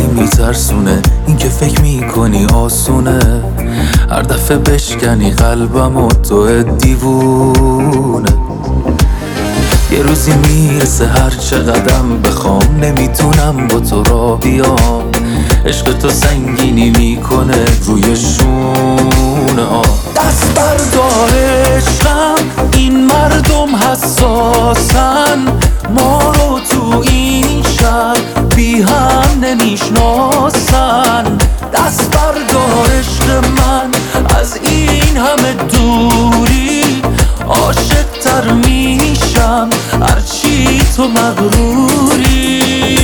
میترسونه این که فکر میکنی آسونه، هر دفعه بشکنی قلبم و تو دیوونه. یه روزی میرسه هر چه قدم بخوام نمیتونم با تو راه بیام، عشق تو سنگینی میکنه روی شونه. دست بردار عشقم، این مردم حساسن، ما رو تو این شهر بی هم نمیشناسن. دست بردار عشق من، از این همه دوری عاشق تر میشم هرچی تو مغروری.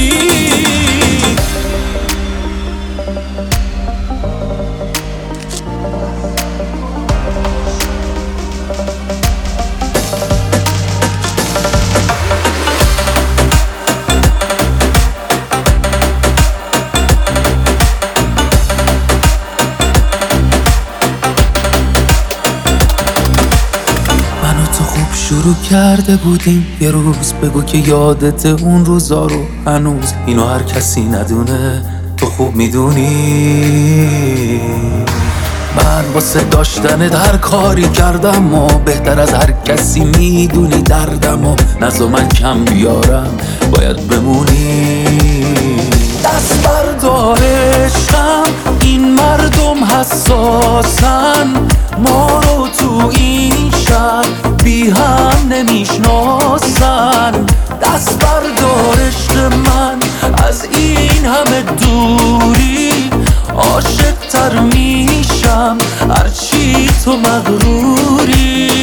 شروع کرده بودیم یه روز، بگو که یادت اون روزا رو هنوز. اینو هر کسی ندونه، تو خوب میدونی. من واسه داشتن هر کاری کردم و بهتر از هر کسی میدونی دردم و نزا من کم بیارم، باید بمونی. دست بردار عشقم، این مردم حساسن، ما رو تو این شهر بی هم نمیشناسن. دست بردار عشق من، از این همه دوری عاشق تر میشم هرچی تو مغروری.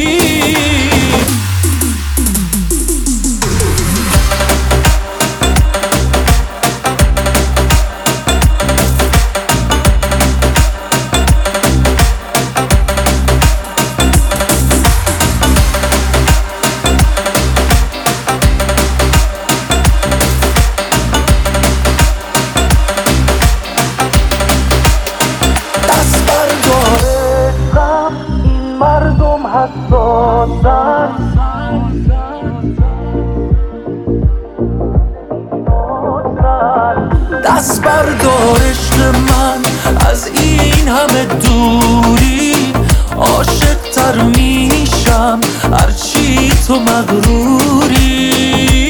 مردم حساسن، دست بردار عشق من، از این همه دوری عاشق تر میشم هرچی تو مغروری.